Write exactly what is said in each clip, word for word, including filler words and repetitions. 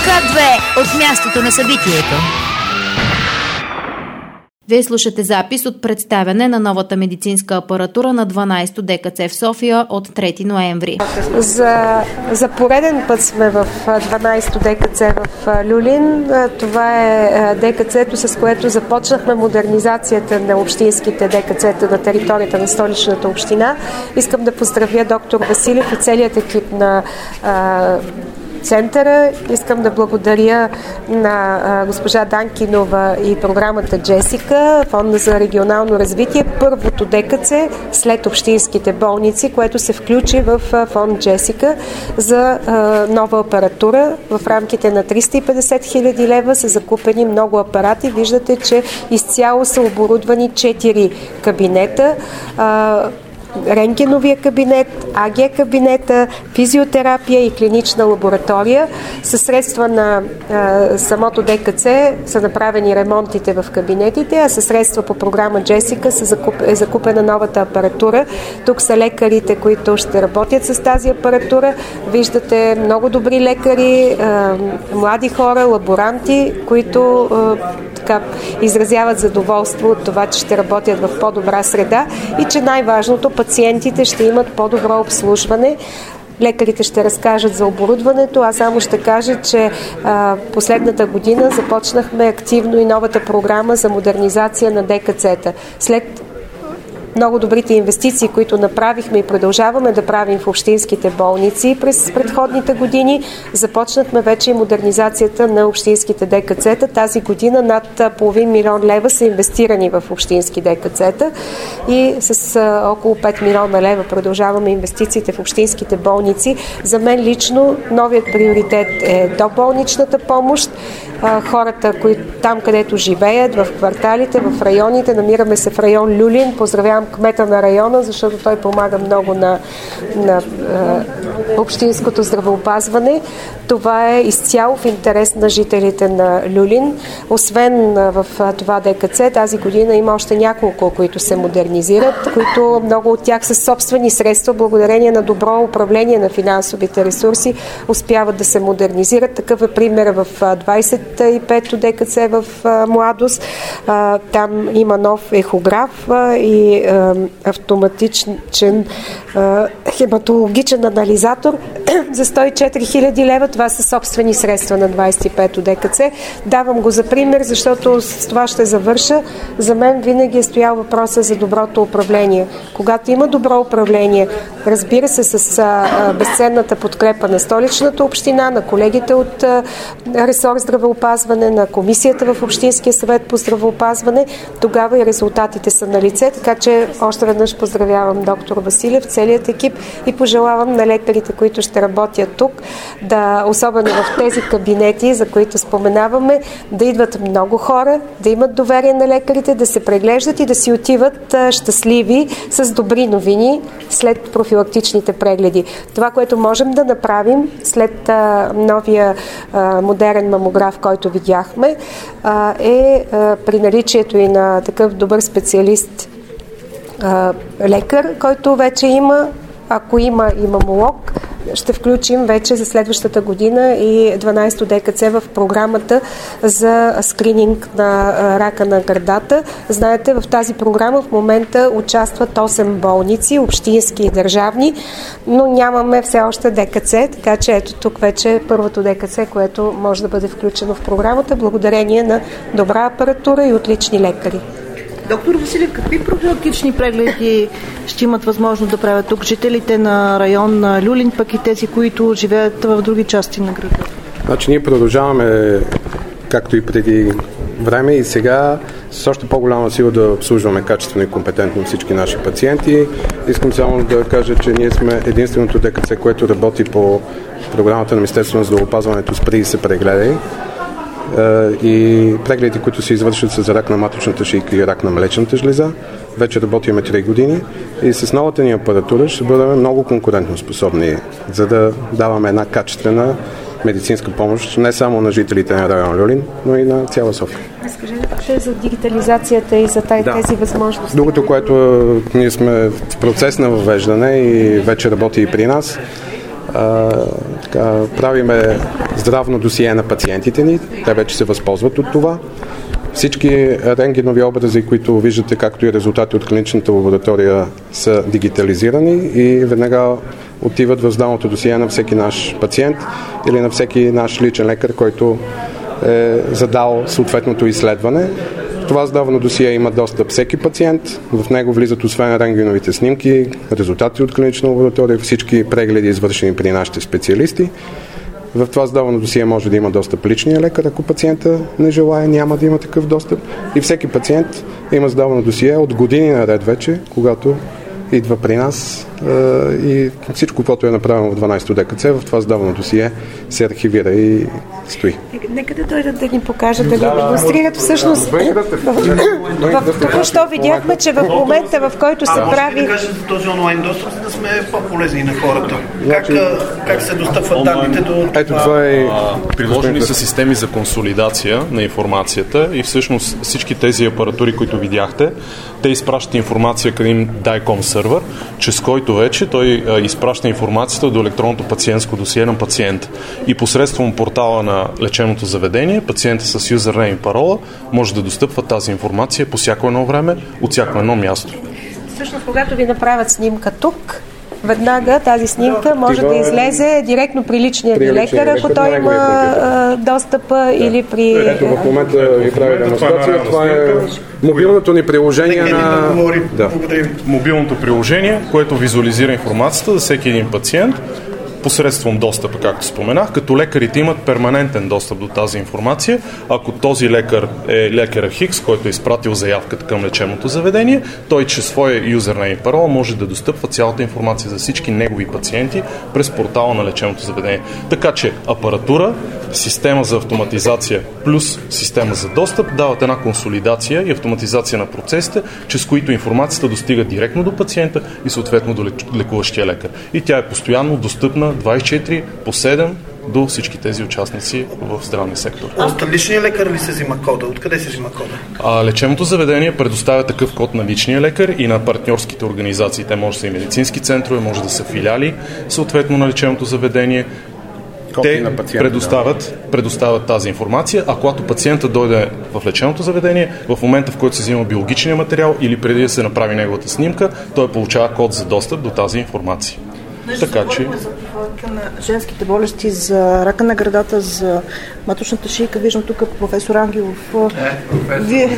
К две от мястото на събитието. Вие слушате запис от представяне на новата медицинска апаратура на дванайсето ДКЦ в София от трети ноември. За, за пореден път сме в дванайсето ДКЦ в Люлин. Това е ДКЦ-то, с което започнахме модернизацията на общинските ДКЦ-та на територията на Столичната община. Искам да поздравя доктор Василев и целият екип на а, центъра. Искам да благодаря на а, госпожа Данкинова и програмата Джесика, Фонда за регионално развитие, първото ДКЦ след общинските болници, което се включи в а, фонд Джесика за а, нова апаратура. В рамките на триста и петдесет хиляди лева са закупени много апарати. Виждате, че изцяло са оборудвани четири кабинета. А, рентгеновия кабинет, АГ кабинета, физиотерапия и клинична лаборатория. Със средства на а, самото ДКЦ са направени ремонтите в кабинетите, а със средства по програма Джесика закуп, е закупена новата апаратура. Тук са лекарите, които ще работят с тази апаратура. Виждате много добри лекари, а, млади хора, лаборанти, които а, така изразяват задоволство от това, че ще работят в по-добра среда и че най-важното, пациентите ще имат по-добро обслужване. Лекарите ще разкажат за оборудването. Аз само ще кажа, че а, последната година започнахме активно и новата програма за модернизация на ДКЦ-та. След много добрите инвестиции, които направихме и продължаваме да правим в общинските болници през предходните години, започнахме вече и модернизацията на общинските ДКЦ-та. Тази година над половин милион лева са инвестирани в общински ДКЦ-та и с а, около пет милиона лева продължаваме инвестициите в общинските болници. За мен лично новият приоритет е доболничната помощ. А, хората, които там, където живеят, в кварталите, в районите, намираме се в район Люлин. Поздравявам кмета на района, защото той помага много на, на е, общинското здравеопазване. Това е изцяло в интерес на жителите на Люлин. Освен в това ДКЦ, тази година има още няколко, които се модернизират, които много от тях са собствени средства, благодарение на добро управление на финансовите ресурси, успяват да се модернизират. Такъв е пример в двайсет и пето ДКЦ в Младост. Там има нов ехограф и автоматичен хематологичен анализатор за сто и четири хиляди лева. Това са собствени средства на двайсет и пето ДКЦ. Давам го за пример, защото с това ще завърша. За мен винаги е стоял въпроса за доброто управление. Когато има добро управление, разбира се, с а, безценната подкрепа на Столичната община, на колегите от а, ресор здравеопазване, на комисията в Общинския съвет по здравеопазване, тогава и резултатите са на лице. Така че още веднъж поздравявам доктор Василев, целият екип и пожелавам на лекарите, които ще работят тук, да, особено в тези кабинети, за които споменаваме, да идват много хора, да имат доверие на лекарите, да се преглеждат и да си отиват а, щастливи с добри новини след профилактичните прегледи. Това, което можем да направим след а, новия а, модерен мамограф, който видяхме, а, е а, при наличието и на такъв добър специалист а, лекар, който вече има, ако има и мамолог, ще включим вече за следващата година и дванайсето ДКЦ в програмата за скрининг на рака на гърдата. Знаете, в тази програма в момента участват осем болници, общински и държавни, но нямаме все още ДКЦ, така че ето тук вече е първото ДКЦ, което може да бъде включено в програмата, благодарение на добра апаратура и отлични лекари. Доктор Василев, какви профилактични прегледи ще имат възможност да правят тук жителите на район на Люлин, пък и тези, които живеят в други части на града? Значи ние продължаваме, както и преди време и сега, с още по-голяма сила да обслужваме качествено и компетентно всички наши пациенти. Искам само да кажа, че ние сме единственото ДКЦ, което работи по програмата на Министерството на здравеопазването Спри и се прегледай. И прегледите, които се извършват за рак на маточната шийка и рак на млечната жлеза. Вече работиме три години и с новата ни апаратура ще бъдем много конкурентно способни, за да даваме една качествена медицинска помощ не само на жителите на район Люлин, но и на цяла София. Разкажете за дигитализацията и за тези, да. тези възможности. Другото, което ние сме в процес на въвеждане и вече работи и при нас, Така, правиме здравно досие на пациентите ни, те вече се възползват от това. Всички рентгенови образи, които виждате, както и резултати от клиничната лаборатория, са дигитализирани и веднага отиват в здравното досие на всеки наш пациент или на всеки наш личен лекар, който е задал съответното изследване. Това здравно досие има достъп всеки пациент. В него влизат освен рентгеновите снимки, резултати от клинична лаборатория, всички прегледи, извършени при нашите специалисти. В това здравно досие може да има достъп личния лекар, ако пациента не желая, няма да има такъв достъп. И всеки пациент има здравно досие от години наред вече, когато идва при нас и всичко, което е направено в дванайсето ДКЦ, в това здравно досие се архивира и стои. Нека да дойдат да ни покажат, да ни демонстрират. Всъщност, в току-що видяхме, че в момента, в който се прави... А може да кажете този онлайн достъп, за да сме по-полезни на хората? Как, как се достъпват данните до... Ето това е... Приложени са системи за консолидация на информацията и всъщност всички тези апаратури, които видяхте, те изпращат информация към един Дайком сървър, чрез който вече той а, изпраща информацията до електронното пациентско досие на пациента. И посредством портала на лечебното заведение, пациента с юзернейм и парола може да достъпва тази информация по всяко едно време, от всяко едно място. Всъщност, когато ви направят снимка тук, веднага тази снимка може да излезе директно при личния ви лекар, ако той има достъпа или при... Ето в момента ви прави демонстрация. Това е мобилното ни приложение на... Да. Мобилното приложение, което визуализира информацията за всеки един пациент посредством достъпа, както споменах, като лекарите имат перманентен достъп до тази информация. Ако този лекар е лекар Хикс, който е изпратил заявката към лечебното заведение, той чрез своя юзернейм и парола може да достъпва цялата информация за всички негови пациенти през портала на лечебното заведение. Така че апаратура, система за автоматизация плюс система за достъп дават една консолидация и автоматизация на процесите, чрез които информацията достига директно до пациента и съответно до лекуващия лекар. И тя е постоянно достъпна двайсет и четири по седем до всички тези участници в здравния сектор. От личния лекар ли се взима кода? Откъде се взима кода? А, лечебното заведение предоставя такъв код на личния лекар и на партньорските организации. Те може да са и медицински центрове, може да са филиали, съответно на лечебното заведение. Те предоставят, предоставят тази информация, а когато пациента дойде в лечебното заведение, в момента, в който се взима биологичния материал или преди да се направи неговата снимка, той получава код за достъп до тази информация. Нещо така, че... за на женските болести, за рака на гърдата, за маточната шийка. Виждам тук професор Ангелов. Е, Вие...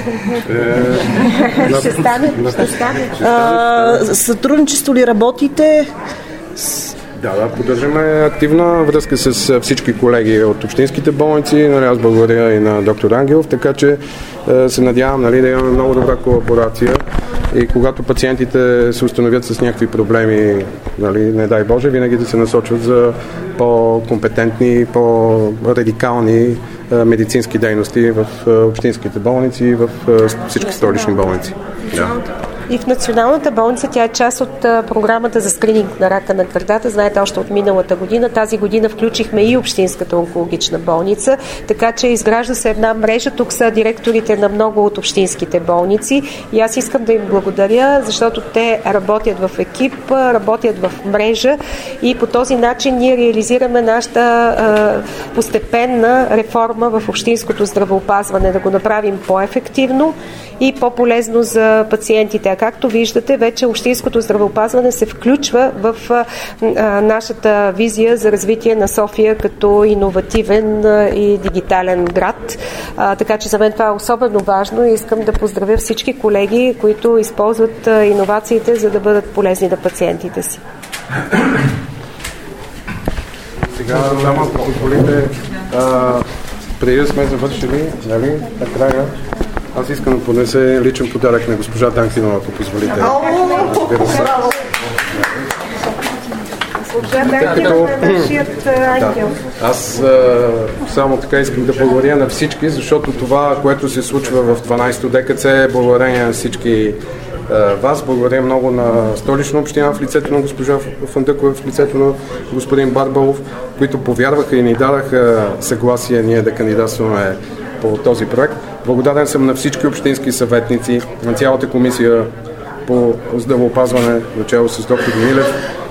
Ще стане, ще стане. Сътрудничество ли работите? Да, да, поддържаме активна връзка с всички колеги от общинските болници. Нали, аз благодаря и на доктор Ангелов, така че е, се надявам, нали, да имаме много добра колаборация и когато пациентите се установят с някакви проблеми, нали, не дай Боже, винаги да се насочват за по-компетентни, по-радикални е, медицински дейности в е, общинските болници и в е, всички столични болници. Да. И в Националната болница тя е част от а, програмата за скрининг на рака на гърдата. Знаете, още от миналата година. Тази година включихме и Общинската онкологична болница, така че изгражда се една мрежа. Тук са директорите на много от общинските болници и аз искам да им благодаря, защото те работят в екип, работят в мрежа и по този начин ние реализираме нашата а, постепенна реформа в общинското здравеопазване, да го направим по-ефективно и по-полезно за пациентите. А както виждате, вече общинското здравеопазване се включва в а, а, нашата визия за развитие на София като иновативен а, и дигитален град. А, така че за мен това е особено важно и искам да поздравя всички колеги, които използват а, иновациите, за да бъдат полезни на пациентите си. Сега, само ако позволите, преди да сме завършили, нали, накрая, аз искам да понесе личен подарък на госпожа Данкинова, ако позволите. Аз а, само така искам да благодаря на всички, защото това, което се случва в дванайсето ДКЦ е благодарение на всички а, вас. Благодаря много на Столична община в лицето на госпожа Фандъкова, в лицето на господин Барбалов, които повярваха и ни дадаха съгласие ние да кандидатстваме по този проект. Благодарен съм на всички общински съветници, на цялата комисия по здравеопазване, начало с доктор Милев,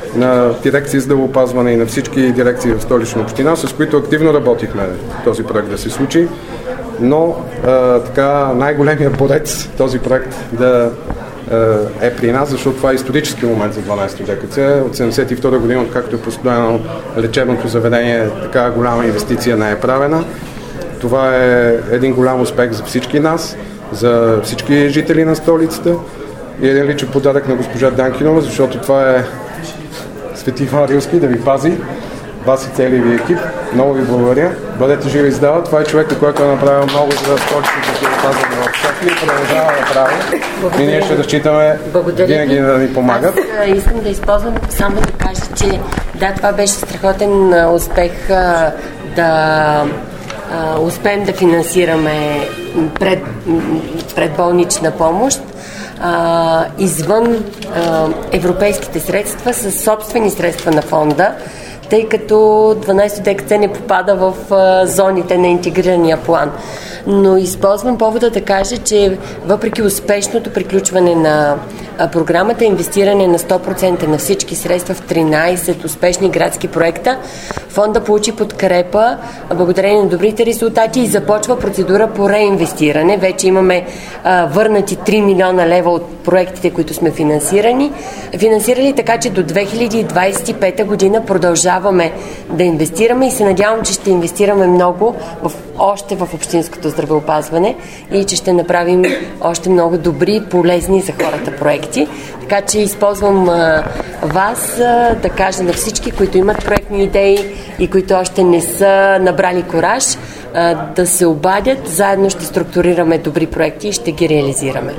на дирекция здравеопазване и на всички дирекции в Столична община, с които активно работихме този проект да се случи. Но а, така най-големия борец този проект да е при нас, защото това е исторически момент за дванайсето ДКЦ. От седемдесет и втора година, откакто е построено лечебното заведение, така голяма инвестиция не е правена. Това е един голям успех за всички нас, за всички жители на столицата и един личен подарък на госпожа Данкинова, защото това е Свети Иван Рилски да ви пази, вас и целият ви екип. Много ви благодаря. Бъдете живи и здрави. Това е човекът, който е направил много за столичната здравеопазване в София и продължава да прави. И ние ще разчитаме винаги да ни помагат. Аз искам да използвам само да кажа, че да, това беше страхотен успех да успеем да финансираме пред, предболнична помощ а, извън а, европейските средства с собствени средства на фонда, тъй като дванайсето ДКЦ не попада в а, зоните на интегрирания план. Но използвам повода да кажа, че въпреки успешното приключване на а, програмата, инвестиране на сто процента на всички средства в тринайсет успешни градски проекта, фонда получи подкрепа благодарение на добрите резултати и започва процедура по реинвестиране. Вече имаме а, върнати три милиона лева от проектите, които сме финансирани. Финансирали, така че до две хиляди двайсет и пета година продължаваме да инвестираме и се надявам, че ще инвестираме много в, още в общинското здравеопазване и че ще направим още много добри, полезни за хората проекти. Така че използвам а, вас а, да кажа на всички, които имат проектни идеи и които още не са набрали кураж, а, да се обадят. Заедно ще структурираме добри проекти и ще ги реализираме.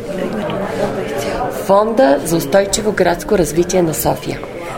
Фонда за устойчиво градско развитие на София.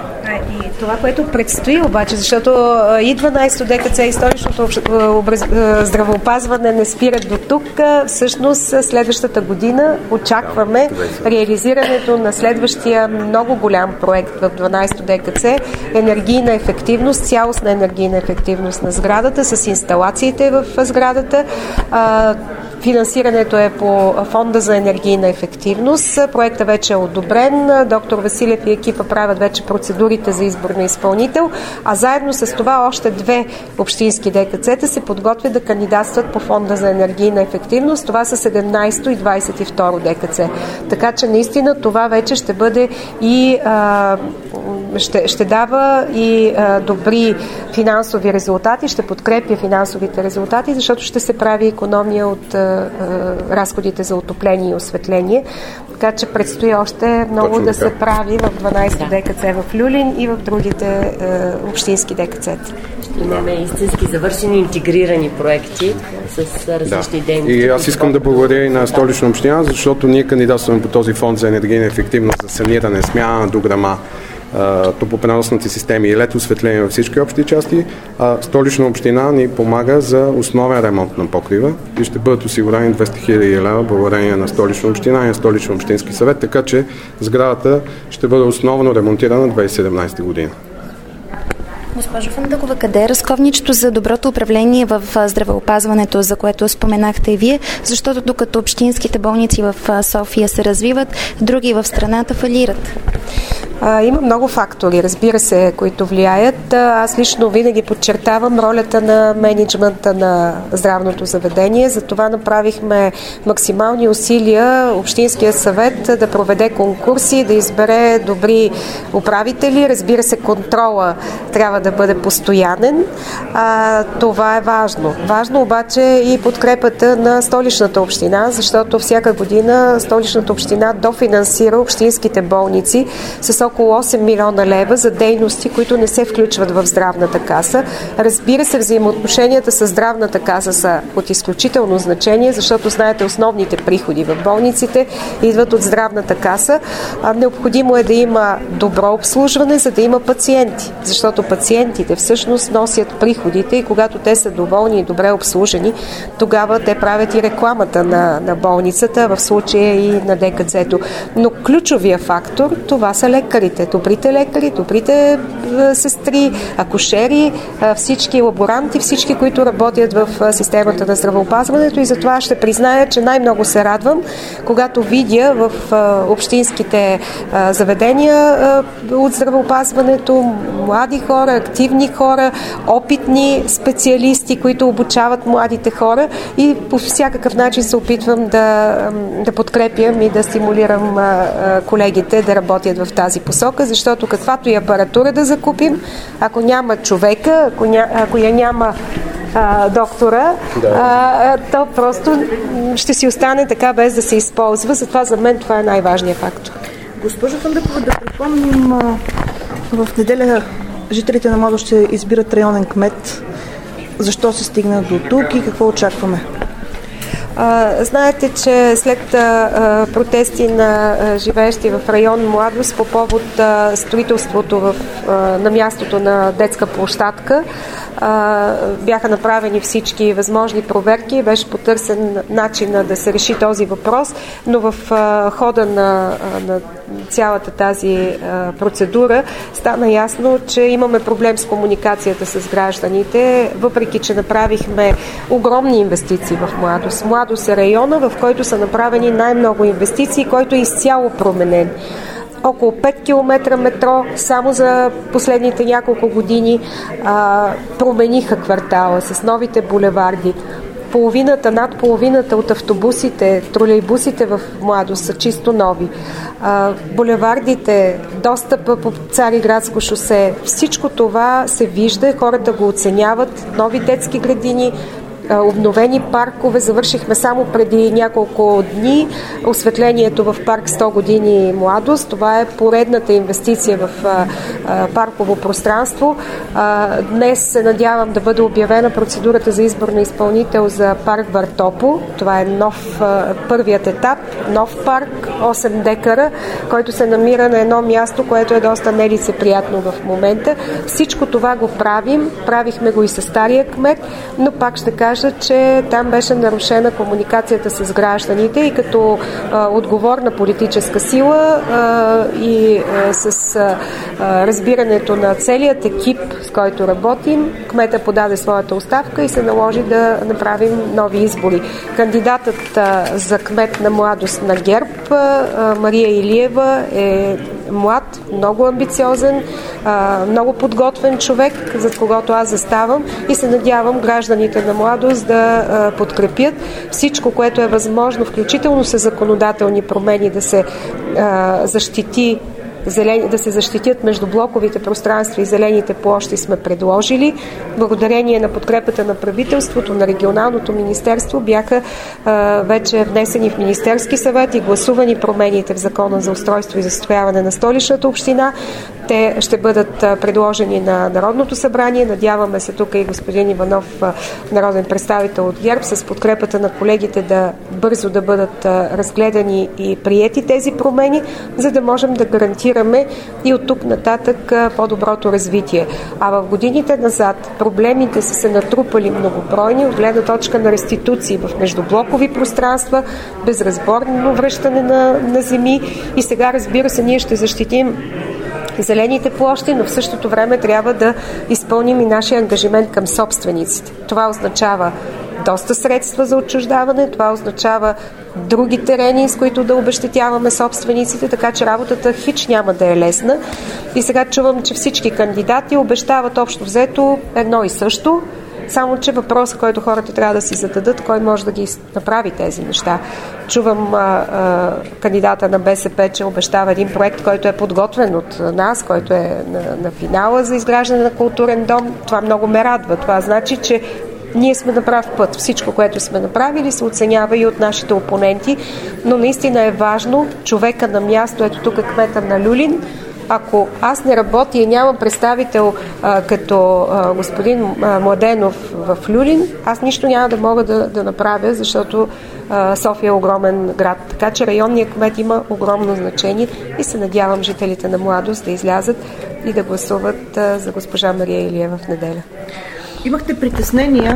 И това, което предстои обаче, защото и дванайсето ДКЦ и столичното здравеопазване не спират до тук, всъщност следващата година очакваме реализирането на следващия много голям проект в дванайсето ДКЦ, енергийна ефективност, цялостна енергийна ефективност на сградата с инсталациите в сградата. Финансирането е по фонда за енергийна ефективност. Проектът вече е одобрен. Доктор Василев и екипа правят вече процедурите за избор на изпълнител, а заедно с това още две общински ДКЦ-та се подготвят да кандидатстват по фонда за енергийна ефективност. Това са седемнайсето и двайсет и второ ДКЦ. Така че наистина това вече ще бъде и а, ще, ще дава и а, добри финансови резултати, ще подкрепя финансовите резултати, защото ще се прави икономия от а, разходите за отопление и осветление. Така че предстои още много Точно да така. се прави в дванайсето да. ДКЦ в Люлин и в другите е, общински ДКЦ-та. Ще имаме истински завършени интегрирани проекти с различни да. дейности. И аз искам да благодаря и на Столична община, защото ние кандидатстваме по този фонд за енергийна ефективност, за саниране, смяна на дограма, топлопреносните системи и лед осветление във всички общи части, а Столична община ни помага за основен ремонт на покрива и ще бъдат осигурени двеста хиляди лева благодарение на Столична община и на Столична общински съвет, така че сградата ще бъде основно ремонтирана две хиляди и седемнайсета година. Госпожо Фандъкова, къде е разковничето за доброто управление в здравеопазването, за което споменахте и вие? Защото докато общинските болници в София се развиват, други в страната фалират. А, има много фактори, разбира се, които влияят. Аз лично винаги подчертавам ролята на мениджмънта на здравното заведение. Затова направихме максимални усилия Общинския съвет да проведе конкурси, да избере добри управители. Разбира се, контрола трябва да бъде постоянен. А, това е важно. Важно обаче и подкрепата на Столичната община, защото всяка година Столичната община дофинансира общинските болници с около осем милиона лева за дейности, които не се включват в здравната каса. Разбира се, взаимоотношенията с здравната каса са от изключително значение, защото, знаете, основните приходи в болниците идват от здравната каса. А, необходимо е да има добро обслужване, за да има пациенти, защото пациентите всъщност носят приходите и когато те са доволни и добре обслужени, тогава те правят и рекламата на, на болницата, в случая и на ДКЦ-то. Но ключовия фактор, това са лекари. лекарите, добрите лекари, добрите сестри, акушери, всички лаборанти, всички, които работят в системата на здравеопазването, и затова ще призная, че най-много се радвам, когато видя в общинските заведения от здравеопазването млади хора, активни хора, опитни специалисти, които обучават младите хора, и по всякакъв начин се опитвам да, да подкрепям и да стимулирам колегите да работят в тази посока, защото каквато и апаратура да закупим, ако няма човека, ако, ня, ако я няма а, доктора, да. а, то просто ще си остане така без да се използва. Затова за мен това е най-важният фактор. Госпожо Фандъкова, да припомним, в неделя жителите на Младост ще избират районен кмет. Защо се стигна до тук и какво очакваме? Uh, знаете, че след uh, протести на uh, живеещи в район Младост по повод uh, строителството в, uh, на мястото на детска площадка, uh, бяха направени всички възможни проверки, беше потърсен начин да се реши този въпрос, но в uh, хода на, uh, на цялата тази uh, процедура стана ясно, че имаме проблем с комуникацията с гражданите, въпреки че направихме огромни инвестиции в Младост. Младост е района, в който са направени най-много инвестиции, който е изцяло променен. Около пет километра метро само за последните няколко години а, промениха квартала с новите булеварди. Половината, над половината от автобусите, тролейбусите в Младост са чисто нови. А, булевардите, достъпа по Цариградско шосе, всичко това се вижда, хората го оценяват, нови детски градини, обновени паркове. Завършихме само преди няколко дни осветлението в парк сто години Младост. Това е поредната инвестиция в а, а, парково пространство. А, днес се надявам да бъде обявена процедурата за избор на изпълнител за парк Въртопо. Това е нов, а, първият етап, нов парк, осем декара, който се намира на едно място, което е доста нелицеприятно в момента. Всичко това го правим. Правихме го и с стария кмет, но пак ще кажа, че там беше нарушена комуникацията с гражданите и като а, отговорна политическа сила а, и а, с а, разбирането на целият екип, с който работим, кмета подаде своята оставка и се наложи да направим нови избори. Кандидатът а, за кмет на Младост на ГЕРБ, а, Мария Илиева, е млад, много амбициозен, а, много подготвен човек, за когото аз заставам, и се надявам гражданите на Младост да а, подкрепят всичко, което е възможно, включително с законодателни промени, да се а, защити Зелени, да се защитят междублоковите пространства и зелените площи сме предложили. Благодарение на подкрепата на правителството, на регионалното министерство бяха а, вече внесени в Министерски съвет и гласувани промените в Закона за устройство и застрояване на Столичната община. Те ще бъдат предложени на Народното събрание. Надяваме се тук и господин Иванов, народен представител от ГЕРБ, с подкрепата на колегите да бързо да бъдат разгледани и приети тези промени, за да можем да гарантираме и от тук нататък по-доброто развитие. А в годините назад проблемите са се натрупали многобройни от гледна точка на реституции в междублокови пространства, безразборно връщане на, на земи, и сега, разбира се, ние ще защитим зелените площи, но в същото време трябва да изпълним и нашия ангажимент към собствениците. Това означава доста средства за отчуждаване, това означава други терени, с които да обезщетяваме собствениците, така че работата хич няма да е лесна. И сега чувам, че всички кандидати обещават общо взето едно и също, само че въпросът, който хората трябва да си зададат, кой може да ги направи тези неща. Чувам а, а, кандидата на БСП, че обещава един проект, който е подготвен от нас, който е на, на финала за изграждане на културен дом. Това много ме радва. Това значи, че ние сме на прав път. Всичко, което сме направили, се оценява и от нашите опоненти, но наистина е важно човека на място, ето тук е кмета на Люлин. Ако аз не работя и нямам представител а, като а, господин а, Младенов в Люлин, аз нищо няма да мога да, да направя, защото а, София е огромен град. Така че районният кмет има огромно значение и се надявам жителите на Младост да излязат и да гласуват а, за госпожа Мария Илиева в неделя. Имахте притеснения,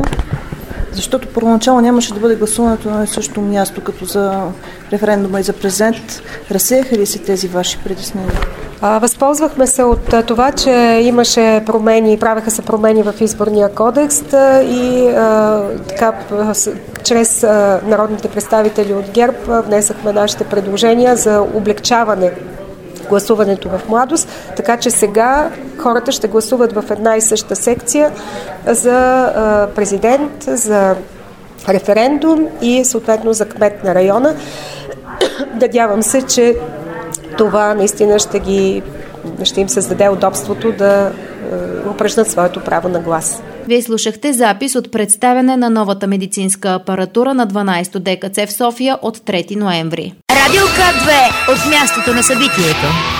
защото първоначално нямаше да бъде гласуването на същото място като за референдума и за президент. Разсеяха ли се тези ваши притеснения? Възползвахме се от това, че имаше промени, правеха се промени в изборния кодекс и а, така, чрез а, народните представители от ГЕРБ внесахме нашите предложения за облегчаване гласуването в младост, така че сега хората ще гласуват в една и съща секция за а, президент, за референдум и съответно за кмет на района. Надявам се, че това наистина ще, ги, ще им създаде удобството да е, упражнят своето право на глас. Вие слушахте запис от представяне на новата медицинска апаратура на дванайсето ДКЦ в София от трети ноември. Радио К две от мястото на събитието.